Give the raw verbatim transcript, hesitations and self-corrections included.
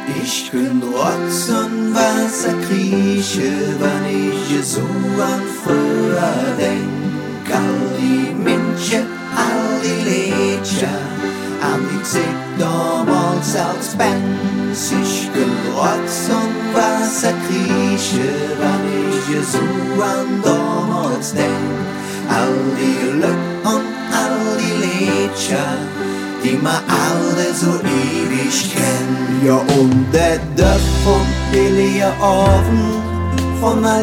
Ich könnt Rotz und Wasser krieche, wenn ich so an früher denk. All die Menschen, all die Lädchen, an die Zeit damals als Bands. Ich könnt Rotz und Wasser krieche, wenn ich so an damals denk. All die Glück und all die Lädchen, die ma alle so ewig kenn. Ja, und der Duft vom billigen Ofen, von all